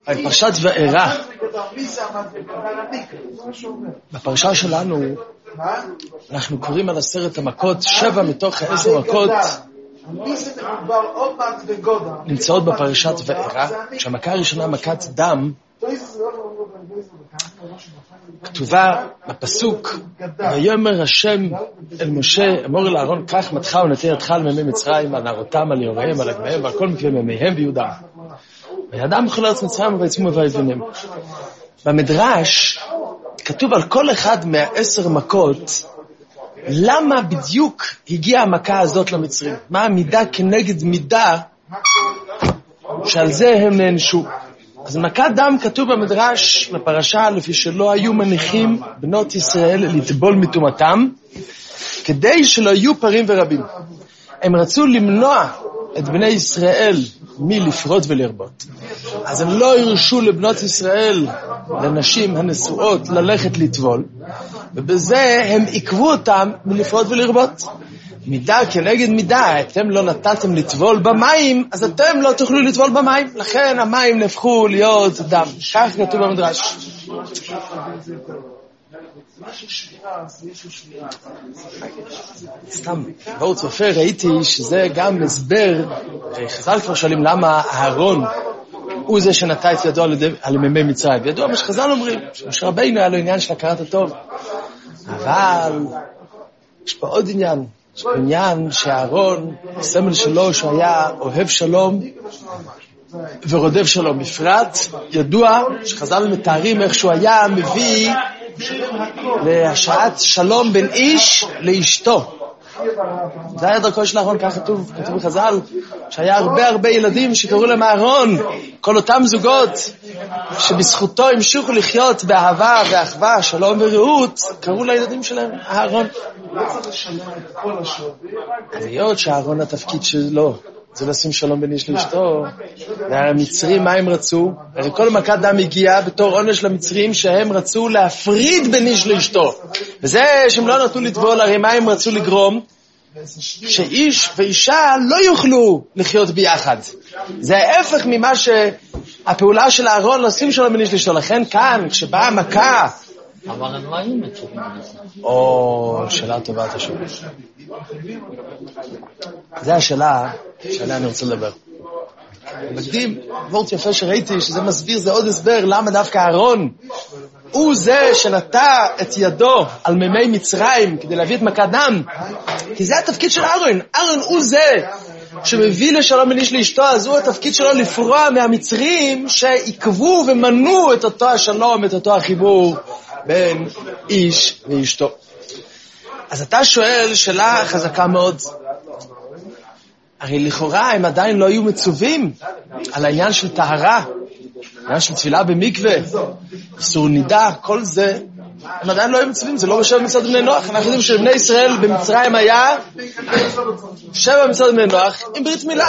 פרשת וארא. בפרשה שלנו אנחנו קוראים על 10 המכות, 7 מתוך 10 מכות נמצאות בפרשת וארא. שהמכה הראשונה, מכת דם, כתובה בפסוק, ויאמר השם אל משה, אמור אל אהרון, קח מטך ונטה ידך על מימי מצרים, על נערותם, על יוריהם, על אגמיהם, ועל כל מקווה מימיהם ויהודם. וידם בכל ארץ מצרים ויצאו ויבנים. במדרש כתוב על כל אחד מה10 מכות, למה בדיוק הגיעה המכה הזאת למצרים? מה המידה כנגד מידה שעל זה הם נענשו? אז מכת דם כתוב במדרש בפרשה, לפי שלא היו מניחים בנות ישראל לטבול מטומאתם, כדי שלא יהיו פרים ורבים. הם רצו למנוע את בני ישראל מלפרות ולרבות. אז הם לא הרשו לבנות ישראל, לנשים הנשואות, ללכת לטבול, ובזה הם עיכבו אותם מלפרות ולרבות. מידה כנגד מידה, אתם לא נתתם לטבול במים, אז אתם לא תוכלו לטבול במים, לכן המים נהפכו להיות דם. כך כתוב במדרש. סתם, בואו צופה, ראיתי שזה גם הסבר, חז"ל כבר שואלים למה אהרון הוא זה שנטע את ידו על מימי מצרים. וידוע מה שחז"ל אומרים, שמשה רבינו היה לו עניין של הכרת הטוב. אבל יש פה עוד עניין. יש פה עניין שאהרון, הסמל שלו שהוא היה אוהב שלום ורודף שלום. בפרט ידוע שחז"ל מתארים איך שהוא היה מביא להשעת שלום בין איש לאשתו. זה היה דרכו של אהרון, כך כתוב בחז"ל, שהיה הרבה ילדים שקראו להם אהרון, כל אותם זוגות שבזכותו המשיכו לחיות באהבה ואחווה, שלום ורעות, קראו לילדים שלהם אהרון. אז היות שאהרון התפקיד שלו זה לשים שלום בין איש לאשתו, והמצרים מה הם רצו? הרי כל מכת דם הגיעה בתור עונש למצרים שהם רצו להפריד בין איש לאשתו, וזה שהם לא נתנו לטבול. הרי מה הם רצו לגרום? שאיש ואישה לא יוכלו לחיות ביחד. זה ההפך ממה שהפעולה של אהרון לשים שלום בין איש לאשתו. לכן כאן כשבאה המכה, אבל הם לא היו מצווים לזה. שאלה טובה אתה שואל. זה השאלה שעליה אני רוצה לדבר. מקדים, וורט יפה שראיתי שזה מסביר, זה עוד הסבר למה דווקא אהרון הוא זה שנטע את ידו על מימי מצרים כדי להביא את מכת דם, כי זה התפקיד של אהרון. אהרון הוא זה שמביא לשלום בין איש לאשתו, אז הוא התפקיד שלו לפרוע מהמצרים שעיכבו ומנעו את אותו השלום, את אותו החיבור בין איש ואשתו. אז אתה שואל שאלה חזקה מאוד. הרי לכאורה הם עדיין לא היו מצווים על העניין של טהרה, העניין של תפילה במקווה, איסור נידה, כל זה הם עדיין לא היו מצווים. זה לא בשבע מצוות בני נוח. אנחנו יודעים שבני ישראל במצרים היה 7 מצוות בני נוח עם ברית מילה.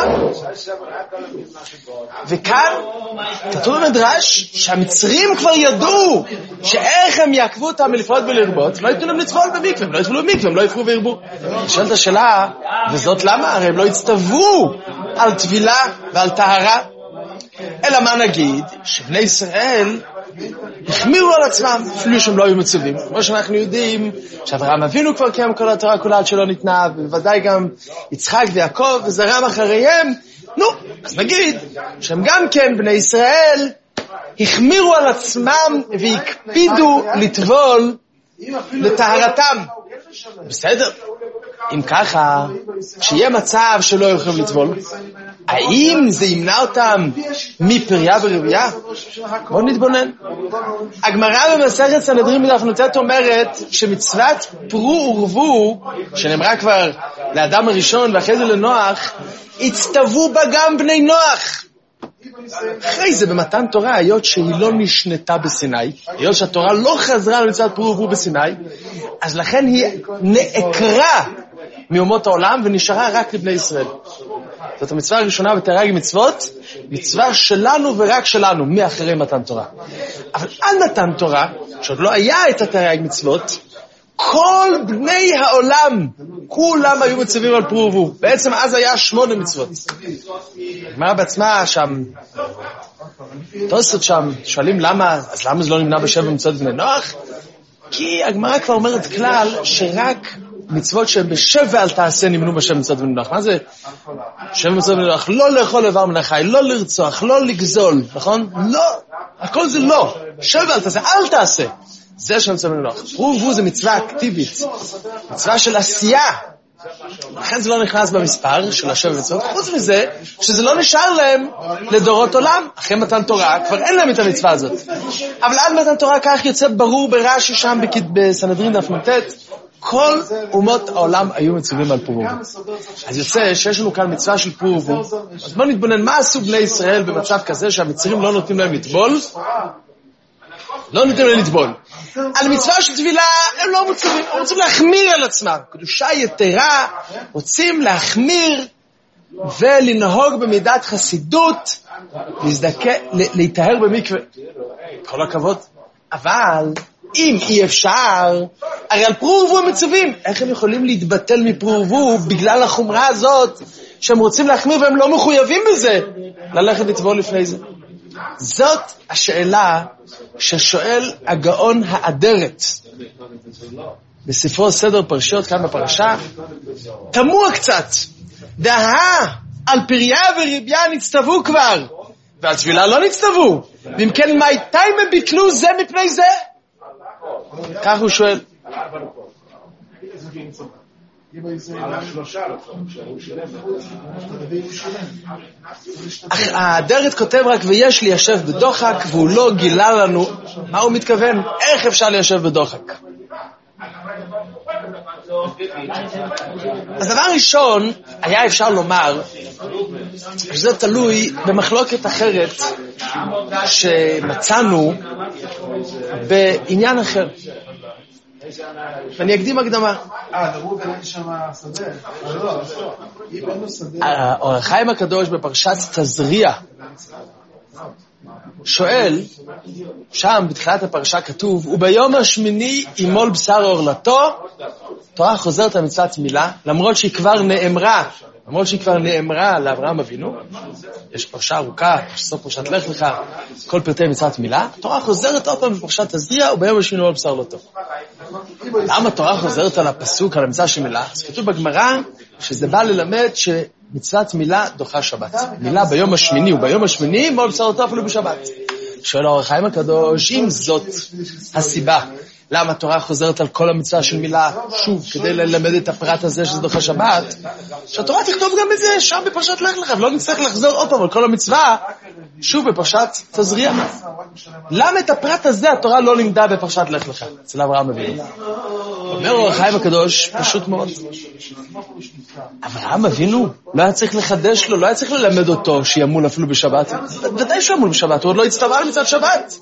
וכאן כתוב במדרש שהמצרים כבר ידעו שאיך הם יעכבו אותם מלפרות ולרבות, לא ייתנו להם לטבול במקווה, הם לא יטבלו במקווה, הם לא יפרו וירבו. שואלת השאלה, וזאת למה? הרי הם לא הצטוו על טבילה ועל טהרה. אלא מה נגיד? שבני ישראל החמירו על עצמם אפילו שהם לא היו מצווים. כמו שאנחנו יודעים שאברהם אבינו כבר קיים כל התורה כולה עד שלא ניתנה, ובוודאי גם יצחק ויעקב וזרעם אחריהם. אז נגיד שהם גם כן בני ישראל החמירו על עצמם והקפידו לטבול לטהרתם. בסדר, אם ככה, שיהיה מצב שלא יכולים לטבול, האם זה ימנע אותם מפריה ורבייה? בואו נתבונן. הגמרא במסכת סנהדרין בדף נ"ט אומרת שמצוות פרו ורבו, שנאמרה כבר לאדם הראשון ואחרי זה לנוח, הצטוו בה גם בני נוח. אחרי זה במתן תורה, היות שהיא לא נשנתה בסיני, היות שהתורה לא חזרה למצוות פרו ורבו בסיני, אז לכן היא נעקרה מאומות העולם ונשארה רק לבני ישראל. זאת המצווה הראשונה בתרי"ג מצוות, מצווה שלנו ורק שלנו, מאחרי מתן תורה. אבל עד מתן תורה, שעוד לא היה את התרי"ג מצוות, כל בני העולם, כולם היו מצווים על פרו ורבו. בעצם אז היה 8 מצוות. הגמרא בעצמה שם תוספות שם, שואלים למה, אז למה זה לא נמנע בשבע מצוות בני נוח? כי הגמרא כבר אומרת כלל שרק מצוות שהן בשבע אל תעשה נמנו בשבע מצוות בני נוח. מה זה? שבע מצוות בני נוח, לא לאכול איבר מן החי, לא לרצוח, לא לגזול, נכון? לא, הכל זה לא. שבע אל תעשה, אל תעשה. זה שבע מצוות בני נוח. פרו זה מצווה אקטיבית, מצווה של עשייה. לכן זה לא נכנס במספר של השבע מצוות. חוץ מזה, שזה לא נשאר להם לדורות עולם. אחרי מתן תורה, כבר אין להם את המצווה הזאת. אבל עד מתן תורה כך יוצא ברור ברש"י שם בסנהדרין דף נ"ט, כל אומות העולם היו מצווים על פרו ורבו. אז יוצא שיש לנו כאן מצווה של פרו ורבו. אז בואו נתבונן מה עשו בני ישראל במצב כזה שהמצרים לא נותנים להם לטבול. לא נותנים להם לטבול. על מצווה של טבילה הם לא מצווים, הם רוצים להחמיר על עצמם. קדושה יתרה, רוצים להחמיר ולנהוג במידת חסידות, להתאהר במקווה. כל הכבוד. אבל אם אי אפשר, הרי על פרו ורבו הם מצווים. איך הם יכולים להתבטל מפרו ורבו בגלל החומרה הזאת שהם רוצים להחמיר והם לא מחויבים בזה ללכת לטבול לפני זה? זאת השאלה ששואל הגאון האדרת בספרו סדר פרשיות כאן בפרשה. תמוה קצת, דהה על פריה וריביה נצטוו כבר ועל טבילה לא נצטוו, ואם כן מתי הם ביטלו זה מפני זה? כך הוא שואל. האדרת כותב רק ויש ליישב בדוחק, והוא לא גילה לנו מה הוא מתכוון, איך אפשר ליישב בדוחק. אז דבר ראשון היה אפשר לומר שזה תלוי במחלוקת אחרת שמצאנו בעניין אחר, ואני אקדים הקדמה. האור החיים הקדוש בפרשת תזריע שואל, שם בתחילת הפרשה כתוב, וביום השמיני ימול בשר עורלתו. תורה חוזרת על מצוות מילה, למרות שהיא כבר נאמרה לאברהם אבינו. יש פרשה ארוכה, סוף פרשת לך לך, כל פרטי מצוות מילה. תורה חוזרת עוד פעם בפרשת תזריע, וביום השמיני ימול בשר עורלתו. למה תורה חוזרת על הפסוק, על המצווה של מילה? אז כתוב בגמרא שזה בא ללמד שמצוות מילה דוחה שבת. מילה ביום השמיני, וביום השמיני ימול בשר עורלתו אפילו בשבת. שואל האור החיים הקדוש, אם זאת הסיבה למה התורה חוזרת על כל המצווה של מילה, שוב, כדי ללמד את הפרט הזה שזה דוחה שבת, שהתורה תכתוב גם את זה שם בפרשת לך לך, ולא נצטרך לחזור עוד פעם על כל המצווה, שוב בפרשת תזריע. למה את הפרט הזה התורה לא לימדה בפרשת לך לך, אצל אברהם אבינו? אומר האור החיים הקדוש, פשוט מאוד. אברהם אבינו לא היה צריך לחדש לו, לא היה צריך ללמד אותו שימול אפילו בשבת. ודאי שימול בשבת, הוא עוד לא הצטווה על מצוות שבת.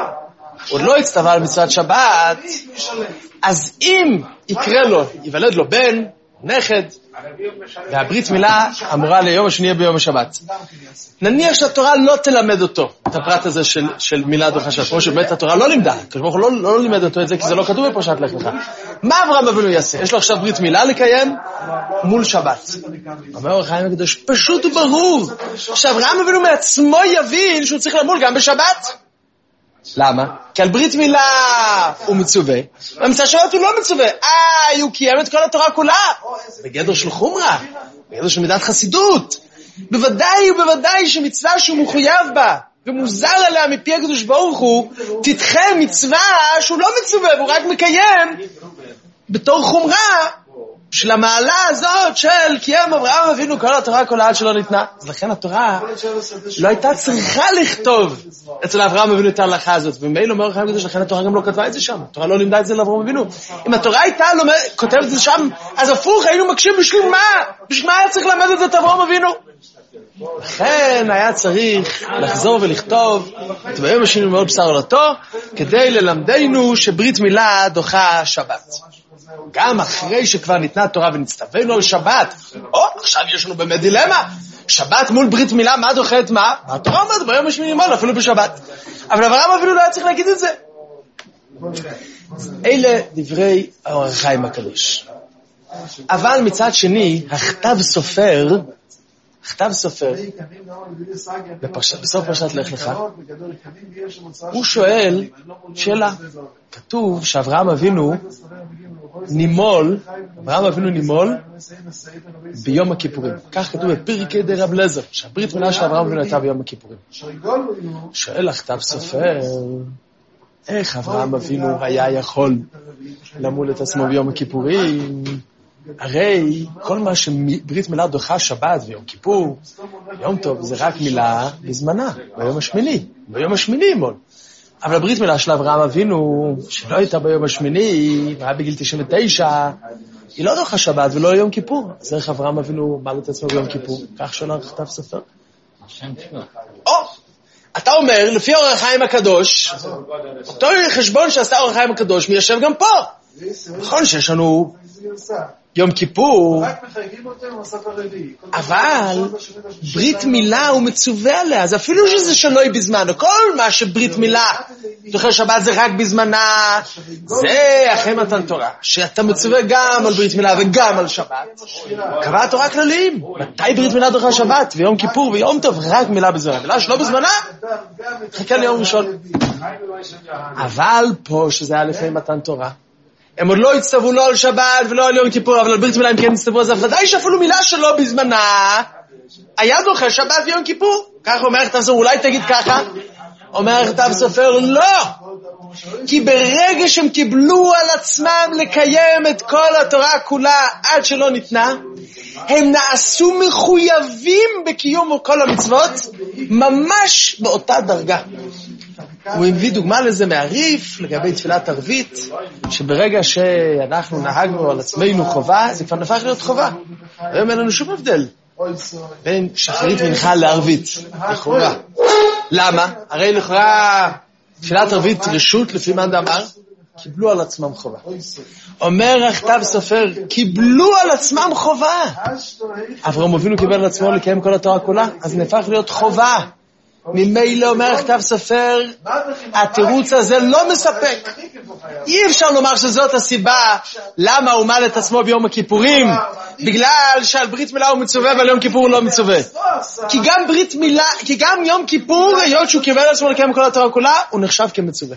על מצוות שבת, אז אם יקרה לו, יוולד לו בן, נכד, והברית מילה אמורה ליום השני ביום השבת. נניח שהתורה לא תלמד אותו את הפרט הזה של מילה דוחה שבת, כמו שבאמת התורה לא לימדה, כמו לא לימד אותו את זה, כי זה לא כתוב בפרשת לך לך. מה אברהם אבינו יעשה? יש לו עכשיו ברית מילה לקיים מול שבת. אומר האור החיים הקדוש, פשוט וברור, שאברהם אבינו מעצמו יבין שהוא צריך למול גם בשבת. למה? כי על ברית מילה הוא מצווה, במצווה שבת הוא לא מצווה. הוא קיים את כל התורה כולה בגדר של חומרה, בגדר של מידת חסידות. בוודאי שמצווה שהוא מחויב בה ומוזר עליה מפי הקדוש ברוך הוא, תדחה מצווה שהוא לא מצווה והוא רק מקיים בתור חומרה של המעלה הזאת של קיים אברהם אבינו כל התורה כל עד שלא ניתנה. אז לכן התורה לא הייתה צריכה לכתוב אצל אברהם אבינו את ההלכה הזאת, ומילא אומר החיים הקדוש, לכן התורה גם לא כתבה את זה שם, התורה לא לימדה את זה לאברהם אבינו. אם התורה הייתה כותבת את זה שם, אז הפוך, היינו מקשים בשביל מה היה צריך ללמד את זה את אברהם אבינו? לכן היה צריך לחזור ולכתוב את ביום השני ימול בשר עורלתו, כדי ללמדנו שברית מילה דוחה שבת. גם אחרי שכבר ניתנה תורה ונצטווינו על שבת, עכשיו יש לנו באמת דילמה, שבת מול ברית מילה, מה דוחה את מה? התורה אומרת ביום השמיני ימול אפילו בשבת. אבל אברהם אפילו לא היה צריך להגיד את זה. אלה דברי האור החיים הקדוש. אבל מצד שני, הכתב סופר כתב סופר, בסוף פרשת לך לך, הוא שואל שאלה. כתוב שאברהם אבינו נימול ביום הכיפורים. כך כתוב בפרקי דרב אליעזר, שהברית מילה של אברהם אבינו הייתה ביום הכיפורים. שואל הכתב סופר, איך אברהם אבינו היה יכול למול את עצמו ביום הכיפורים? הרי כל מה שברית מילה דוחה שבת ויום כיפור, יום טוב זה רק מילה בזמנה, ביום השמיני מול. אבל הברית מילה של אברהם אבינו, שלא הייתה ביום השמיני, והיה בגיל 99, היא לא דוחה שבת ולא יום כיפור. אז איך אברהם אבינו מעל את עצמו ביום כיפור? כך שואל הכתב סופר. אתה אומר, לפי אור החיים הקדוש, אותו חשבון שעשה אור החיים הקדוש, מיישב גם פה. נכון שיש לנו יום כיפור, אבל ברית מילה הוא מצווה עליה, אז אפילו שזה שלא היא בזמן, כל מה שברית מילה, דוחה שבת זה רק בזמנה, זה אחרי מתן תורה, שאתה מצווה גם על ברית מילה וגם על שבת, קבעה תורה כלליים, מתי ברית מילה דוחה שבת, ויום כיפור ויום טוב, רק מילה בזמנה, מילה שלא בזמנה, חכה ליום ראשון. אבל פה שזה היה לפני מתן תורה, הם עוד לא הצטוו לא על שבת ולא על יום כיפור, אבל על ברית מילה הם כן הצטוו, אז ודאי שאפילו מילה שלא בזמנה, היה דוחה שבת ויום כיפור. ככה אומר הכתב סופר, אולי תגיד ככה, אומר הכתב סופר, לא! כי ברגע שהם קיבלו על עצמם לקיים את כל התורה כולה עד שלא ניתנה, הם נעשו מחויבים בקיום כל המצוות, ממש באותה דרגה. הוא הביא דוגמה לזה מהריף, לגבי תפילת ערבית, שברגע שאנחנו נהגנו על עצמנו חובה, זה כבר נפך להיות חובה. היום אין לנו שום הבדל בין שחרית מנחה לערבית, לכאורה. למה? הרי לכאורה תפילת ערבית רשות לפי מאן דאמר, קיבלו על עצמם חובה. אומר הכתב סופר, קיבלו על עצמם חובה. אברהם אבינו קיבל על עצמו לקיים כל התורה כולה, אז נפך להיות חובה. ממילא אומר כתב סופר, התירוץ הזה לא מספק. אי אפשר לומר שזאת הסיבה למה הוא מעל את עצמו ביום הכיפורים, בגלל שעל ברית מילה הוא מצווה ועל יום כיפור הוא לא מצווה. כי גם יום כיפור, היות שהוא קיבל על עצמו לקיים כל התורה כולה, הוא נחשב כמצווה.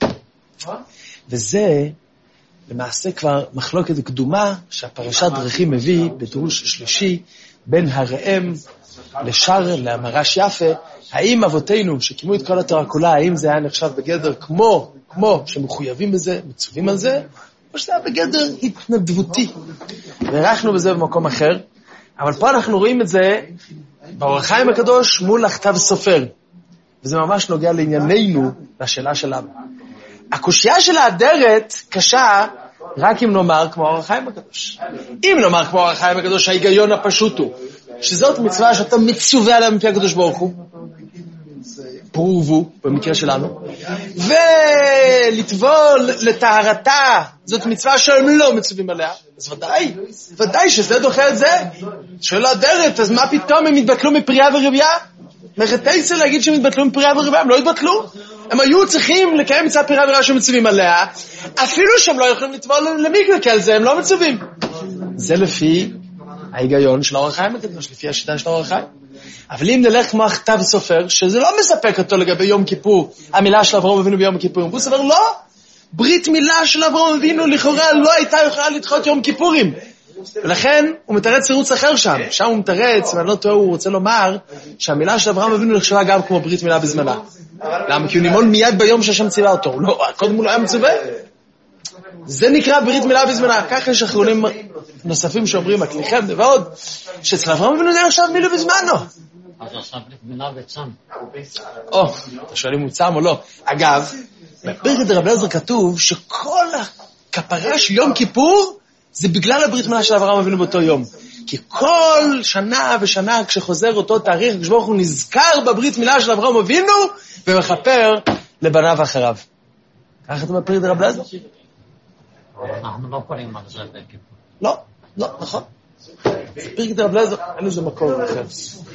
וזה למעשה כבר מחלוקת קדומה שהפרשת דרכים מביא בדרוש שלישי בין הראם לשאר למרש יפה, האם אבותינו שקימו את כל התורה כולה, האם זה היה נחשב בגדר כמו שמחויבים בזה, מצווים על זה, או שזה היה בגדר התנדבותי. וערכנו בזה במקום אחר, אבל פה אנחנו רואים את זה באור החיים הקדוש מול הכתב סופר, וזה ממש נוגע לענייננו, לשאלה שלנו. הקושיה של האדרת קשה רק אם נאמר כמו אור החיים הקדוש. אם נאמר כמו אור החיים הקדוש, ההיגיון הפשוט הוא שזאת מצווה שאתה מצווה עליה מפי הקדוש ברוך הוא, פרובו במקרה שלנו, ולטבול לטהרתה, זאת מצווה שהם לא מצווים עליה, אז ודאי שזה דוחה את זה. שואל האדרת, אז מה פתאום הם התבטלו מפריה ורבייה? מחטאיצה להגיד שהם התבטלו מפריה ורבייה, הם לא התבטלו. הם היו צריכים לקיים מצווה פריה ורבייה שמצווים עליה, אפילו שהם לא יכולים לטבול למקווה, כי על זה הם לא מצווים. זה לפי ההיגיון של אור החיים הקדוש, לפי השיטה של אור החיים. אבל אם נלך כמו הכתב סופר, שזה לא מספק אותו לגבי יום כיפור, המילה של אברהם אבינו ביום כיפורים, הוא סופר לא, ברית מילה של אברהם אבינו לכאורה לא הייתה יכולה לדחות יום כיפורים. ולכן הוא מתרץ צירוץ אחר שם הוא מתרץ, ואני לא טועה, הוא רוצה לומר שהמילה של אברהם אבינו נחשבה גם כמו ברית מילה בזמנה. למה? כי הוא נימול מיד ביום שהשם ציווה אותו, קודם הוא לא היה מצווה. זה נקרא ברית מילה בזמנה. כך יש אחרונים נוספים שאומרים, הכליכם ועוד, שאצל אברהם אבינו זה נחשב מילה בזמנו. אז עכשיו ברית מילה וצם. אתה שואל אם הוא צם או לא. אגב, בפרקי דרב אליעזר כתוב שכל הכפרה של יום כיפור זה בגלל הברית מילה של אברהם אבינו באותו יום. כי כל שנה ושנה כשחוזר אותו תאריך, הקדוש ברוך הוא נזכר בברית מילה של אברהם אבינו ומכפר לבניו אחריו. ככה אתה בפרקי דרב אליעזר? אנחנו לא קוראים על זה בכיפור. לא, נכון. פרקי דרב אליעזר, אין לזה מקור אחר.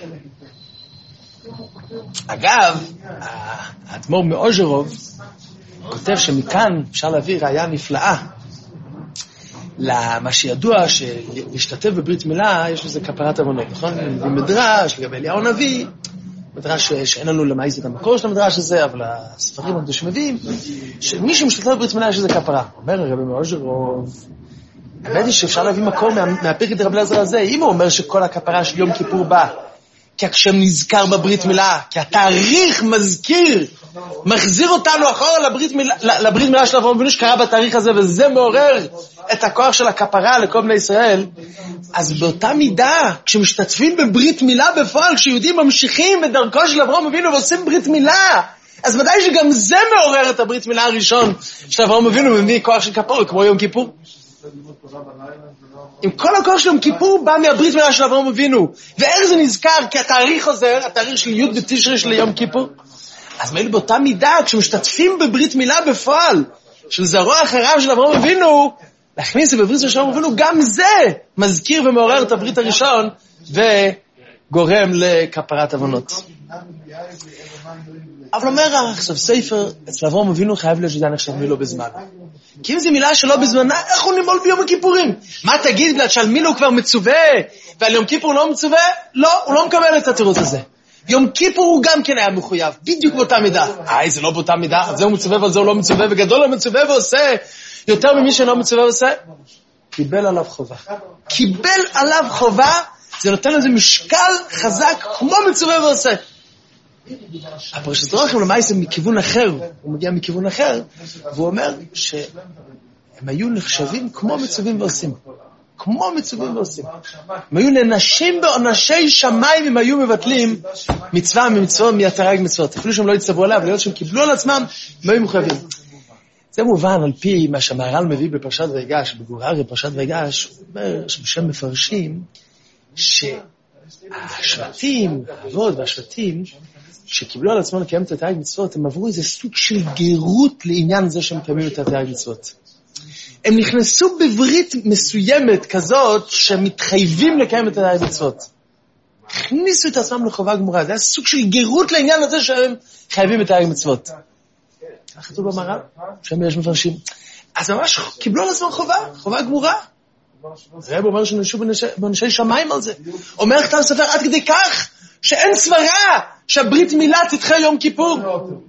אגב, האדמו"ר מאוז'רוב כותב שמכאן אפשר להביא ראיה נפלאה למה שידוע שלהשתתף בברית מילה, יש לזה כפרת עוונות, נכון? במדרש, לגבי אליהו הנביא, מדרש שאין לנו למעיס את המקור של המדרש הזה, אבל הספרים הקדושים מביאים, שמי שמשתתף בברית מילה יש לזה כפרה. אומר הרבי מאוז'רוב, האמת היא שאפשר להביא מקור מהפרק את רבי אליעזר הזה, אם הוא אומר שכל הכפרה של יום כיפור בא, כי השם נזכר בברית מילה, כי התאריך מזכיר, מחזיר אותנו אחורה לברית מילה של אברהם אבינו שקרה בתאריך הזה, וזה מעורר את הכוח של הכפרה לכל בני ישראל. אז באותה מידה, כשמשתתפים בברית מילה בפועל, כשיהודים ממשיכים בדרכו של אברהם אבינו ועושים ברית מילה, אז ודאי שגם זה מעורר את הברית מילה הראשון של אברהם אבינו ומביא כוח של כפור, כמו יום כיפור. עם כל הכוח של יום כיפור בא מהברית מילה של אברהם אבינו. ואיך זה נזכר? כי התאריך חוזר, התאריך של י' בתשרי של יום כיפור. אז מילא באותה מידה, כשמשתתפים בברית מילה בפועל, של זרוע אחריו של אברהם אבינו, להכניס את בברית של אברהם אבינו, גם זה מזכיר ומעורר את הברית הראשון, וגורם לכפרת עוונות. אבל אומר עכשיו ספר, אצל אברהם אבינו חייב להיות שזה נחשב מילו בזמן. כי אם זו מילה שלא בזמנה, איך הוא נימול ביום הכיפורים? מה תגיד, בגלל שעל מילו הוא כבר מצווה, ועל יום כיפור לא מצווה? לא, הוא לא מקבל את התירוץ הזה. יום כיפור הוא גם כן היה מחויב, בדיוק באותה מידה. זה לא באותה מידה, זה הוא מצווה ועל זה הוא לא מצווה, וגדול הוא מצווה ועושה יותר ממי שלא מצווה ועושה. קיבל עליו חובה. קיבל עליו חובה, זה נותן לזה משקל חזק כמו מצווה ועושה. הפרשת דרכים למעשה מכיוון אחר, הוא מגיע מכיוון אחר, והוא אומר שהם היו נחשבים כמו מצווים ועושים. כמו מצווים ועושים. הם היו ננשים בעונשי שמיים, הם היו מבטלים מצווה ממצווה מהתרג מצוות. אפילו שהם לא יצטברו עליו, להיות שהם קיבלו על עצמם, הם היו מחויבים. זה מובן על פי מה שהמהר"ל מביא בפרשת ויגש, בגוררי פרשת ויגש, הוא אומר שבשם מפרשים, שהשבטים, האבות והשבטים, שקיבלו על עצמם לקיים את התרג מצוות, הם עברו איזה סוג של גירות לעניין זה שהם מקיימים את התרג מצוות. הם נכנסו בברית מסוימת כזאת שמתחייבים לקיים את התרג מצוות. הכניסו את עצמם לחובה גמורה, זה היה סוג של גירות לעניין הזה שהם חייבים את התרג מצוות. כך כתוב במהר"ל, שם יש מפרשים. אז ממש קיבלו על עצמם חובה גמורה. הרב אומר שנשו בנשי שמיים על זה. אומר כתב ספר עד כדי כך שאין סברה שהברית מילה תדחה יום כיפור.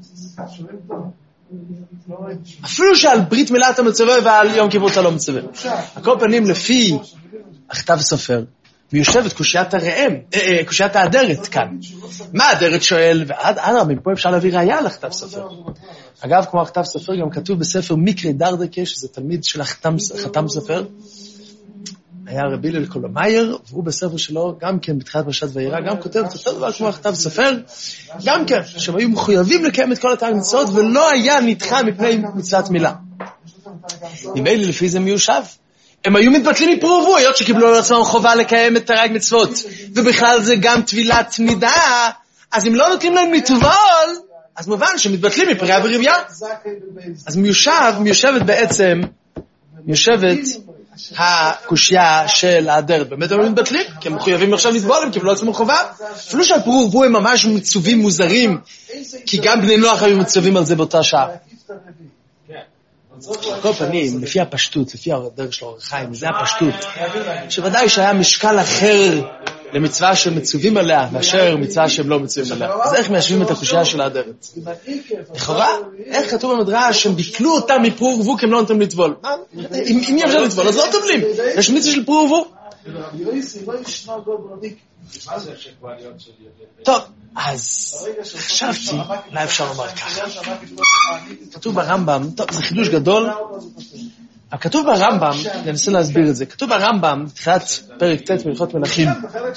אפילו שעל ברית מילה אתה מצווה ועל יום כיפור אתה לא מצווה. על כל פנים לפי הכתב סופר, ויושבת קושיית האדרת כאן. מה האדרת שואל? ועד מפה אפשר להביא ראיה לכתב סופר. אגב, כמו הכתב סופר, גם כתוב בספר מקרי דרדקה, שזה תלמיד של חתם סופר, היה רבי הלל קולומאייר, והוא בספר שלו, גם כן בתחילת פרשת וירא, גם כותב את אותו דבר כמו הכתב סופר, גם כן, שהם היו מחויבים לקיים את כל התרג מצוות, ולא היה נדחה מפני מצוות מילה. ממילא לפי זה מיושב. הם היו מתבטלים מפרובו, היות שקיבלו על עצמם חובה לקיים את תרג מצוות, ובכלל זה גם טבילת מידה, אז אם לא נותנים להם לטבול, אז מובן שמתבטלים מפריה ורבייה. אז מיושבת בעצם, מיושבת הקושיה של האדרת. באמת הם מתבטלים, כי הם מחויבים עכשיו לטבול, הם קיבלו עצמם חובה. אפילו שהפרובו הם ממש מצווים מוזרים, כי גם בני נוח היו מצווים על זה באותה שעה. על כל פנים, לפי הפשטות, לפי הדרך של אור החיים, זה הפשטות, שוודאי שהיה משקל אחר למצווה שהם מצווים עליה, מאשר מצווה שהם לא מצווים עליה. אז איך מיישבים את הקושיה של האדרת? לכאורה, איך כתוב במדרש שהם ביטלו אותם מפרו ורבו כי הם לא נותנים לטבול? אם אי אפשר לטבול, אז לא טובלים. יש מצווה של פרו ורבו. טוב, אז חשבתי, אולי אפשר לומר ככה. כתוב ברמב"ם, טוב, זה חידוש גדול, אבל כתוב ברמב"ם, אני אנסה להסביר את זה, כתוב ברמב"ם, בתחילת פרק ט' מהלכות מלכים,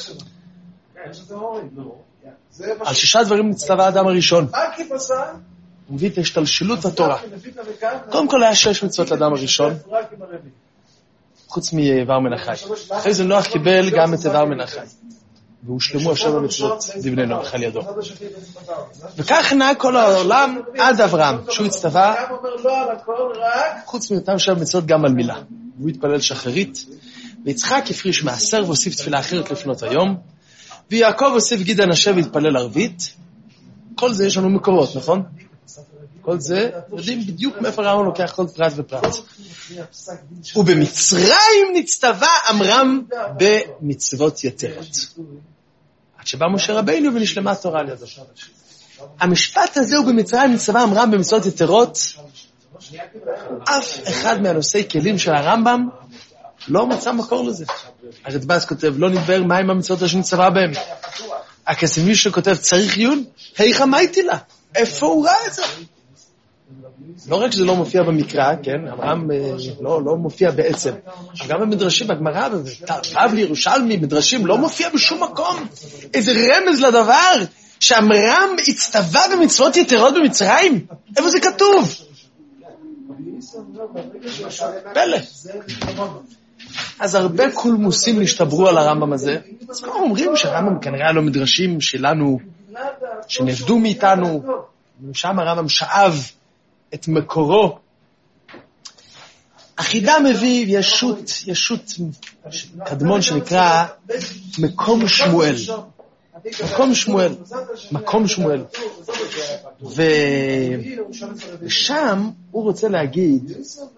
על 6 דברים נצטווה האדם הראשון. הוא מביא את השתלשלות התורה. קודם כל היה 6 מצוות לאדם הראשון, חוץ מאיבר מן החי. אחרי זה נוח קיבל גם את איבר מן החי. והושלמו 7 מצוות לבני נוח על ידו. וכך נהג כל העולם עד אברהם, שהוא הצטווה, חוץ מאותם 7 מצוות גם על מילה. והוא התפלל שחרית, ויצחק הפריש מעשר והוסיף תפילה אחרת לפנות היום, ויעקב הוסיף גיד הנשה והתפלל ערבית. כל זה יש לנו מקורות, נכון? כל זה, יודעים בדיוק מאיפה הרמב"ם לוקח כל פרט ופרט. ובמצרים נצטווה עמרם במצוות יתרות. עד שבא משה רבינו ונשלמה תורה על ידו. המשפט הזה הוא במצרים נצטווה עמרם במצוות יתרות. אף אחד מהנושאי כלים של הרמב"ם לא מצא מקור לזה. הרדב"ז כותב, לא נדבר מהם המצוות אשר נצטווה בהם. הקסימי שכותב, צריך עיון? היכא מייתי לה? איפה הוא ראה את זה? לא רק שזה לא מופיע במקרא, כן, אברהם לא מופיע בעצם, אבל גם במדרשים, בגמרא, בבלי, ירושלמי, מדרשים, לא מופיע בשום מקום. איזה רמז לדבר, שאמרם הצטווה במצוות יתרות במצרים? איפה זה כתוב? פלא. אז הרבה קולמוסים נשתברו על הרמב"ם הזה, אז כבר אומרים שהרמב"ם כנראה לא מדרשים שלנו, שנבדו מאיתנו, ושם הרמב"ם שאב את מקורו. החידה מביא ישות קדמון שנקרא מקום שמואל. מקום שמואל. ושם הוא רוצה להגיד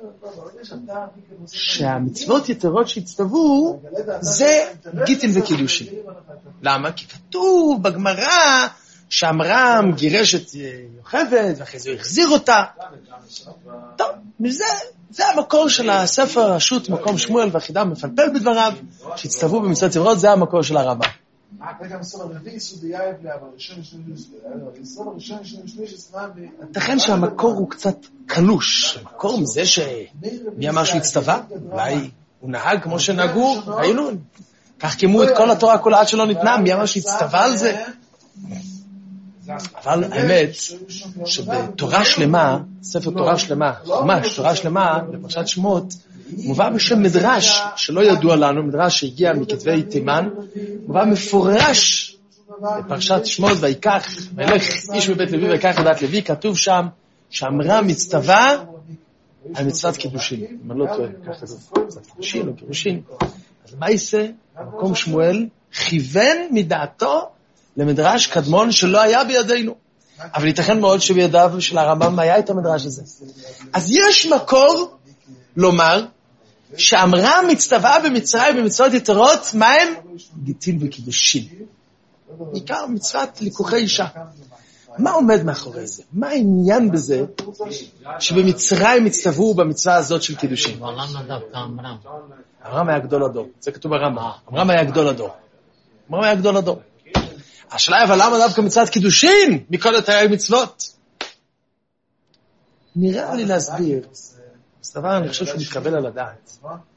שהמצוות יתרות שהצטוו זה גיטין וקידושין. למה? כי כתוב בגמרא שאמרם גירש את יוכבד ואחרי זה הוא החזיר אותה. טוב, זה המקור של הספר השו"ת מקום שמואל, והחידה מפלפל בדבריו שהצטוו במצוות יתרות, זה המקור של הרמב"ם. תכן שהמקור הוא קצת קלוש. המקור מזה שמי אמר שהוא הצטווה? אולי הוא נהג כמו שנהגו, ראינו, כך קימו את כל התורה כל עד שלא ניתנה, מי אמר שהצטווה על זה? אבל האמת שבתורה שלמה, ספר תורה שלמה, ממש תורה שלמה, בפרשת שמות, מובא בשם מדרש שלא ידוע לנו, מדרש שהגיע מכתבי תימן, מובא מפורש בפרשת שמות, ויקח, וילך איש מבית לוי ויקח את בת לוי, כתוב שם שאמרם מצטווה על מצוות קידושין. אם אני לא טועה, ככה זה מצוות קידושין או קידושין. אז מה יעשה? מקום שמואל כיוון מדעתו למדרש קדמון שלא היה בידינו. אבל ייתכן מאוד שבידיו של הרמב"ם היה את המדרש הזה. אז יש מקור לומר שאמרם מצטווה במצרים במצוות יתרות, מה הם? גיטין וקידושין. בעיקר מצוות לקוחי אישה. מה עומד מאחורי זה? מה העניין בזה שבמצרים הצטוו במצווה הזאת של קידושין? למה דווקא אמרם? אמרם היה גדול הדור. זה כתוב ברמב"ם. אמרם היה גדול הדור. אמרם היה גדול הדור. השאלה אבל למה דווקא מצוות קידושין מכל התרי"ג מצוות? נראה לי להסביר. זה דבר אני חושב שהוא מתקבל על הדעת.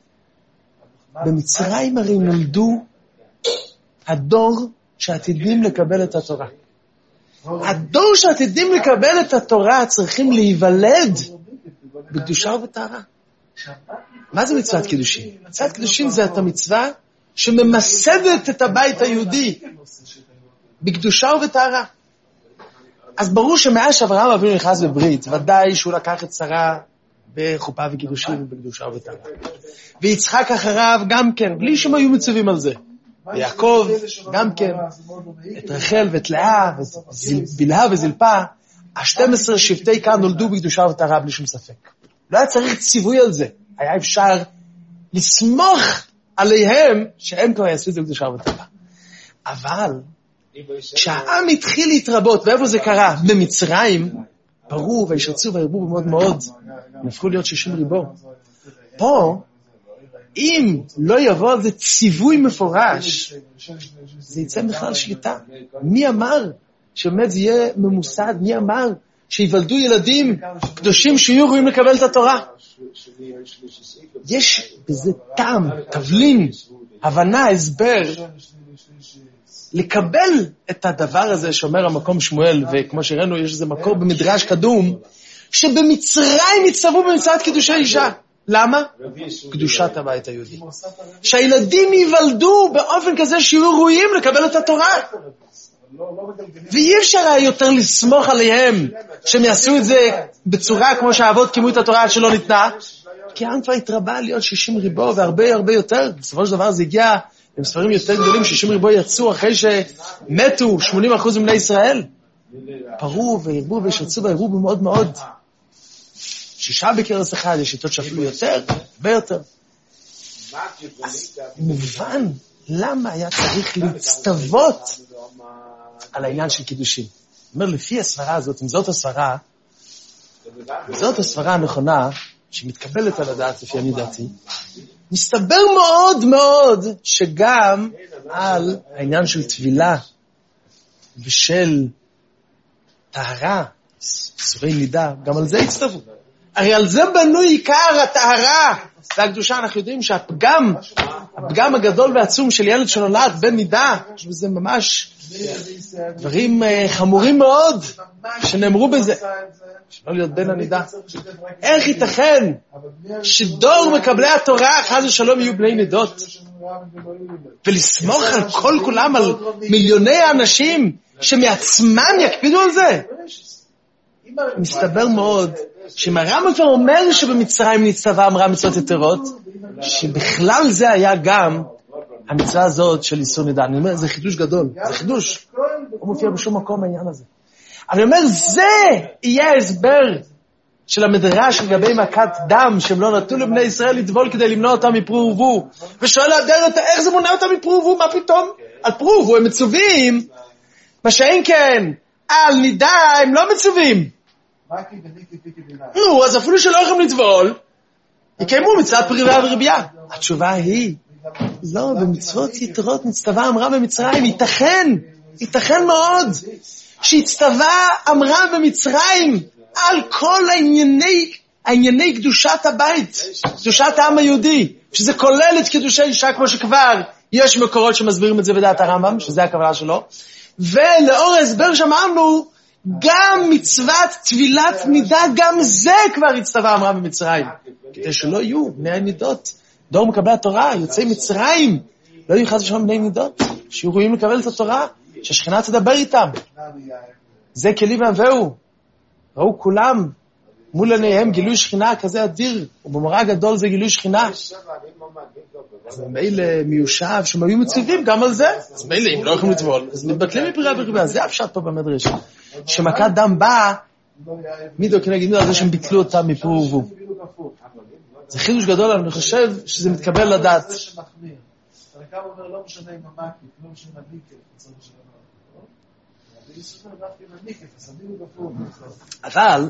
במצרים הרי נולדו הדור שעתידים לקבל את התורה. הדור שעתידים לקבל את התורה צריכים להיוולד בקדושה ובטהרה. מה זה מצוות קידושין? מצוות קידושין זה את המצווה שממסדת את הבית היהודי בקדושה ובטהרה. אז ברור שמאז שאברהם אבינו נכנס בברית, ודאי שהוא לקח את שרה בחופה וקידושין בקדושה ובטהרה. ויצחק אחריו גם כן, בלי שהם היו מצווים על זה. ויעקב גם כן, את רחל ואת לאה, בלהה וזלפה, 12 שבטי כאן נולדו בקדושה ובטהרה בלי שום ספק. לא היה צריך ציווי על זה. היה אפשר לסמוך עליהם שהם כבר יעשו את זה בקדושה ובטהרה. אבל כשהעם התחיל להתרבות, ואיפה זה קרה? במצרים, פרו וישרצו וירבו מאוד מאוד, נהפכו להיות 60 ריבוא. פה, אם לא יבוא על זה ציווי מפורש, זה יצא בכלל שליטה. מי אמר שבאמת זה יהיה ממוסד? מי אמר שיוולדו ילדים קדושים שיהיו ראויים לקבל את התורה? יש בזה טעם, תבלין, הבנה, הסבר, לקבל את הדבר הזה שאומר המקום שמואל, וכמו שראינו יש איזה מקור במדרש קדום, שבמצרים הצטוו במצוות קידושי אישה. למה? קדושת הבית היהודי. שהילדים ייוולדו באופן כזה שיהיו ראויים לקבל את התורה. ואי אפשר היה יותר לסמוך עליהם שהם יעשו את זה בצורה כמו שהאבות קימו את התורה עד שלא ניתנה, כי העם כבר התרבה להיות 60 ריבוא והרבה הרבה יותר. בסופו של דבר זה הגיע עם ספרים יותר גדולים, 60 ריבוא יצאו אחרי שמתו 80% מבני ישראל. פרו והרבו וישרצו והרבו מאוד מאוד. 6 בכרס אחד, יש שיטות שאפילו יותר, הרבה יותר. אז מובן למה היה צריך להצטוות על העניין של קידושים. אומר, לפי הסברה הזאת, אם זאת הסברה הנכונה, שמתקבלת על הדעת לפי אני דעתי, מסתבר מאוד מאוד שגם על העניין של טבילה ושל טהרה, איסורי נידה, גם על זה הצטוו. הרי על זה בנוי עיקר הטהרה והקדושה. אנחנו יודעים שהפגם הגדול והעצום של ילד שנולד בן נידה, וזה ממש דברים חמורים מאוד שנאמרו בזה, שלא להיות בן הנידה. איך ייתכן שדור מקבלי התורה חס ושלום יהיו בני נידות, ולסמוך על כל כולם, על מיליוני האנשים שמעצמם יקפידו על זה? מסתבר מאוד שאם הרמב"ם אומר שבמצרים נצטווה אמרה מצוות יתרות, שבכלל זה היה גם המצווה הזאת של איסור נידה. אני אומר, זה חידוש גדול, זה חידוש. לא מופיע בשום מקום העניין הזה. אבל אני אומר, זה יהיה ההסבר של המדרש לגבי מכת דם, שהם לא נתנו לבני ישראל לטבול כדי למנוע אותם מפרו ורבו. ושואל האדרת, איך זה מונע אותם מפרו ורבו? מה פתאום? על פרו ורבו הם מצווים, מה שאין כן, על נידה הם לא מצווים. נו, אז אפילו שלא יכולים לטבול, יקיימו מצוות פרייה ורבייה. התשובה היא, לא, במצוות יתרות נצטווה אמרה במצרים. ייתכן מאוד שהצטווה אמרה במצרים על כל הענייני קדושת הבית, קדושת העם היהודי, שזה כולל את קידושי אישה, כמו שכבר יש מקורות שמסבירים את זה בדעת הרמב"ם, שזה הכוונה שלו. ולאור ההסבר שאמרנו, גם מצוות טבילת נידה, גם זה כבר הצטווה אמרה במצרים, כדי שלא יהיו בני הנידות. דור מקבלי התורה, יוצאי מצרים, לא יהיו חס ושלום בני נידות, שיהיו ראויים לקבל את התורה, שהשכינה תדבר איתם. זה כלי והביאו. ראו כולם, מול עיניהם גילוי שכינה כזה אדיר, ובמראה גדול זה גילוי שכינה. אז מילא מיושב שהם היו מצווים גם על זה, אז מילא אם לא יכולים לטבול, אז מתבטלים מפרייה ורבייה. זה הפשט פה במדרש. שמכת דם באה, מידו כנגד מידו על זה שהם ביטלו אותה מפרו ורבו. זה חידוש גדול, אני חושב שזה מתקבל לדעת. הרקב אומר, לא משנה עם המקיף, לא משנה המיקף, בצד שלנו. אבל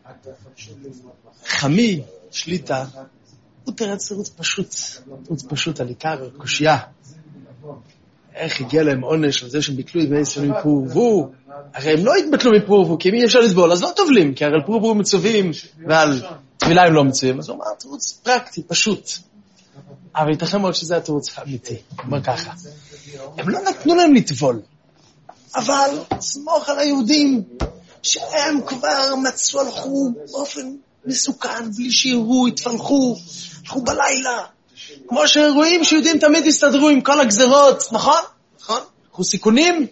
חמי שליטה הוא תרץ פשוט על עיקר קושיה. איך הגיע להם עונש על זה שהם ביטלו את בני ישראל מפרו ורבו? הרי הם לא התבטלו מפרו ורבו, כי אם אי אפשר לטבול אז לא טובלים, כי הרי על פרו ורבו מצווים ועל טבילה הם לא מצווים. אז הוא אמר תירוץ פרקטי, פשוט. אבל ייתכן מאוד שזה התירוץ האמיתי. הוא אומר ככה, הם לא נתנו להם לטבול, אבל סמוך על היהודים שהם כבר מצאו, הלכו באופן מסוכן, בלי שיראו, התפלחו, הלכו בלילה. כמו שרואים שיהודים תמיד הסתדרו עם כל הגזרות, נכון? הלכו סיכונים,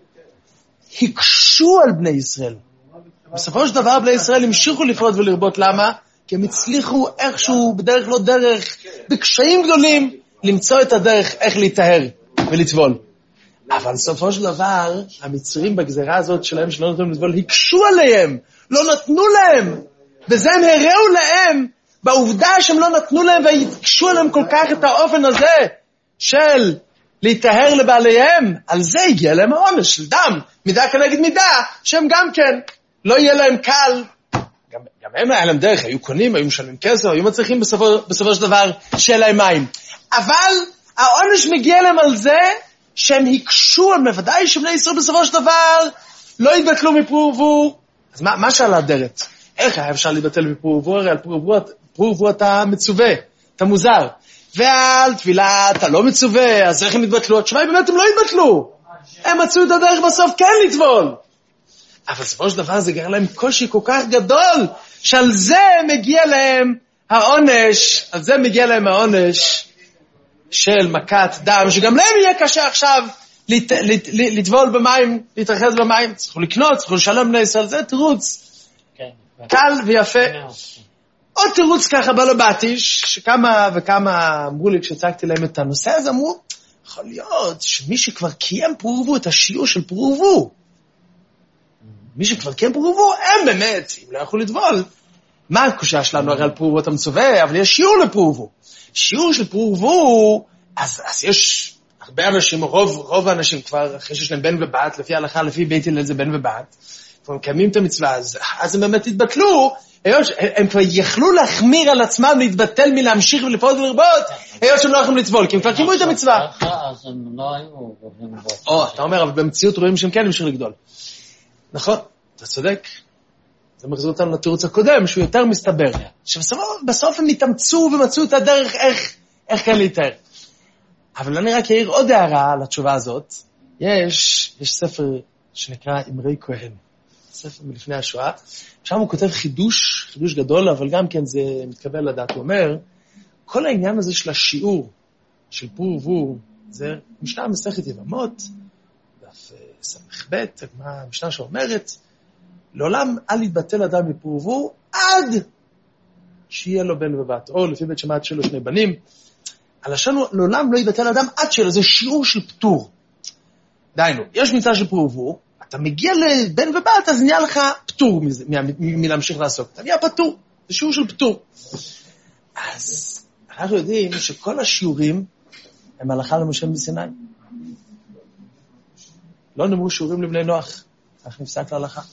הקשו על בני ישראל. בסופו של דבר בני ישראל המשיכו לפרוט ולרבות. למה? כי הם הצליחו איכשהו, בדרך לא דרך, בקשיים גדולים, למצוא את הדרך איך להיטהר ולטבול. אבל בסופו של דבר, המצרים בגזרה הזאת שלהם שלא נתנו לטבול, הקשו עליהם, לא נתנו להם. וזה הם הראו להם, בעובדה שהם לא נתנו להם, והקשו עליהם כל כך את האופן הזה, של להיטהר לבעליהם. על זה הגיע להם העונש של דם, מידה כנגד מידה, שהם גם כן, לא יהיה להם קל. גם הם היה להם דרך, היו קונים, היו משלמים כסף, היו מצליחים בסופו של דבר שיהיה להם מים. אבל העונש מגיע להם על זה שהם הקשו, על מוודאי שבני ישראל בסופו של דבר לא יתבטלו מפרו ורבו. אז מה שאלה הדרת? איך היה אפשר להתבטל מפרו ורבו? הרי על פרו ורבו אתה מצווה, אתה מוזר. ועל טבילה אתה לא מצווה, אז איך הם יתבטלו? התשובה באמת הם לא יתבטלו. הם מצאו את הדרך בסוף כן לטבול. אבל בסופו של דבר זה גרם להם קושי כל כך גדול, שעל זה מגיע להם העונש, על זה מגיע להם העונש של מכת דם, שגם להם יהיה קשה עכשיו לטבול במים, להתרחץ במים, צריכו לקנות, צריכו לשלם בני ישראל. זה תירוץ קל ויפה. עוד תירוץ ככה בלובטיש, שכמה וכמה אמרו לי כשהצגתי להם את הנושא הזה, אמרו, יכול להיות שמי שכבר קיים פרו ורבו, את השיעור של פרו ורבו, מי שכבר כן פרובו, הם באמת, אם לא יכולו לטבול. מה הקושיה שלנו הרי על פרובו אתה מצווה, אבל יש שיעור לפרובו. שיעור של פרובו, אז יש הרבה אנשים, רוב האנשים כבר, אחרי שיש להם בן ובת, לפי ההלכה, לפי בית הלל זה בן ובת, כבר מקיימים את המצווה, אז הם באמת התבטלו, הם כבר יכלו להחמיר על עצמם, להתבטל מלהמשיך ולפעול ולרבות, היות שהם לא יכולים לטבול, כי הם כבר קיימו את המצווה. אז הם לא היו. אתה אומר, אבל במציאות רואים שהם כן המשיכו לגדול. נכון, אתה צודק. זה מחזיר אותנו לתירוץ הקודם, שהוא יותר מסתבר. שבסוף הם התאמצו ומצאו את הדרך איך כאן להתאר. אבל אני רק אעיר עוד הערה על התשובה הזאת. יש ספר שנקרא אמרי כהן. ספר מלפני השואה. שם הוא כותב חידוש גדול, אבל גם כן זה מתקבל לדעת. הוא אומר, כל העניין הזה של השיעור, של פור ורבו, זה משנה מסכת יבמות, דף ס"ב, המשנה שאומרת, לעולם אל יתבטל אדם מפור ורבו, עד שיהיה לו בן ובת, או לפי בית שמעת שלו 2 בנים. הלשון לעולם לא יתבטל אדם עד שלו, זה שיעור של פטור. דיינו, יש מצווה של פור ורבו, אתה מגיע לבן ובת, אז נהיה לך פטור מלהמשיך לעסוק. אתה נהיה פטור, זה שיעור של פטור. אז אנחנו יודעים שכל השיעורים הם הלכה למשה מסיני. לא נאמרו שיעורים לבני נוח, כך נפסק להלכה.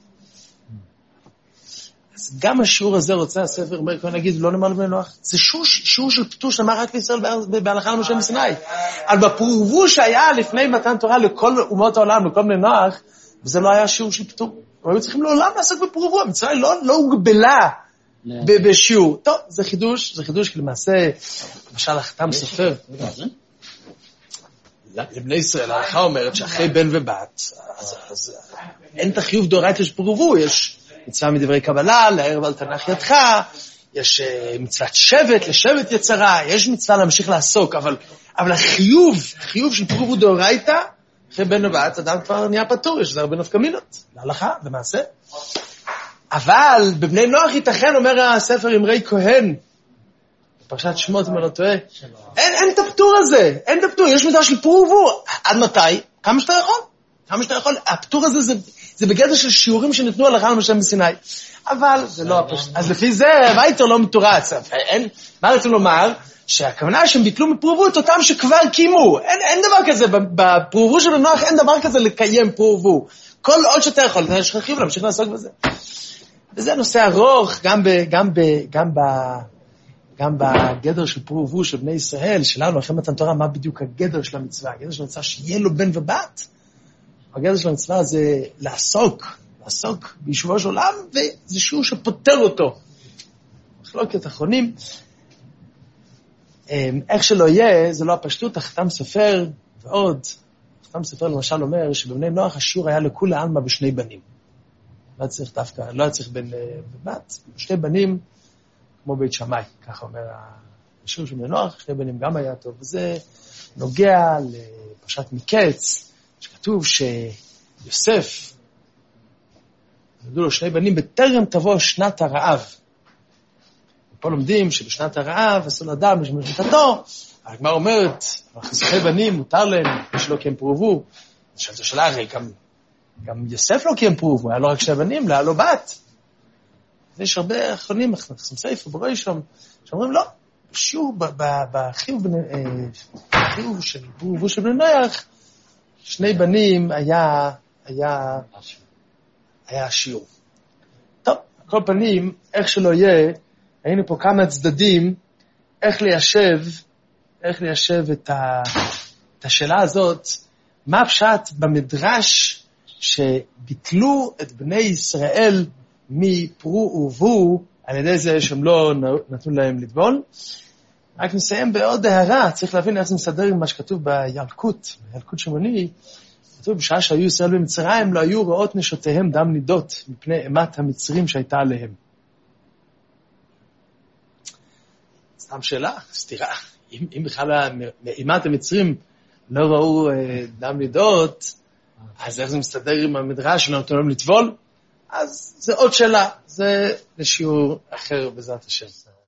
אז גם השיעור הזה רוצה הספר, אומר כהן להגיד, לא נאמר לבני נוח. זה שיעור של פטור שנאמר רק לישראל בהלכה למשה מסיני. אבל בפור ורבו שהיה לפני מתן תורה לכל אומות העולם, לכל בני נוח, וזה לא היה שיעור של פטור. הם היו צריכים לעולם לעסוק בפור ורבו, המצווה לא הוגבלה בשיעור. טוב, זה חידוש, כי למעשה, למשל, החתם סופר. לבני ישראל, ההלכה אומרת שאחרי בן ובת, אז אין את החיוב דאורייתא של פור ורבו, יש מצווה מדברי קבלה, לערב על תנ"ך ידך, יש מצוות שבט, לשבט יצרה, יש מצווה להמשיך לעסוק, אבל החיוב של פור ורבו דאורייתא, אחרי בן ובת, אדם כבר נהיה פטור, יש לזה הרבה נפקא מינות, להלכה, למעשה. אבל בבני נוח ייתכן, אומר הספר אמרי כהן, בפרשת שמות, אם אני לא טועה, אין את הפטור הזה, אין את הפטור, יש מצווה של פור ורבו, עד מתי? כמה שאתה יכול, הפטור הזה זה בגדר של שיעורים שניתנו הלכה למשה מסיני, אבל זה לא הפשט, אז לפי זה, וייטר לא מתורץ, מה רצינו לומר? שהכוונה שהם ביטלו מפור ורבו את אותם שכבר קיימו, אין דבר כזה, בפור ורבו של נוח אין דבר כזה לקיים פור ורבו, כל עוד שאתה יכול, יש לך חיוב להמשיך לעסוק בזה. וזה נושא ארוך, גם בגדר של פור ורבו של בני ישראל, שלנו, אחרי מתן תורה, מה בדיוק הגדר של המצווה? הגדר של המצווה שיהיה לו בן ובת? הגדר של המצווה זה לעסוק בישובו של עולם, וזה שיעור שפותר אותו. מחלוקת אחרונים, איך שלא יהיה, זה לא הפשטות, החתם סופר ועוד. החתם סופר למשל אומר שבבני נוח השיעור היה לכולי עלמא ב2 בנים. לא היה צריך בן ובת, 2 בנים כמו בית שמאי, ככה אומר השיעור של בני נוח, 2 בנים גם היה טוב. וזה נוגע לפרשת מקץ, שכתוב שיוסף, נולדו לו 2 בנים, בטרם תבוא שנת הרעב. פה לומדים שבשנת הרעב עשו לאדם לשמירתו, הגמרא אומרת, חסכי בנים מותר להם, מי שלא קיים פור ורבו. שאלת השאלה, הרי גם יוסף לא קיים פור ורבו, היה לו רק 2 בנים, היה לו בת. ויש הרבה אחרונים, ספר ברוי שם, שאומרים לא, שיעור בחיוב של פור ורבו של בני נוח, 2 בנים היה השיעור. טוב, על כל פנים, איך שלא יהיה, היינו פה כמה צדדים, איך ליישב את השאלה הזאת, מה הפשט במדרש שביטלו את בני ישראל מפרו ורבו, על ידי זה שהם לא נתנו להם לטבול. רק נסיים בעוד הערה, צריך להבין איך זה מסדר עם מה שכתוב בילקוט שמוני, כתוב בשעה שהיו ישראל במצרים, לא היו רואות נשותיהם דם נידות, מפני אימת המצרים שהייתה עליהם. סתם שאלה, סתירה. אם בכלל מאימת המצרים לא ראו דם נידות, אז איך זה מסתדר עם המדרש שלא נתנו להם לטבול? אז זה עוד שאלה, זה לשיעור אחר בעזרת השם.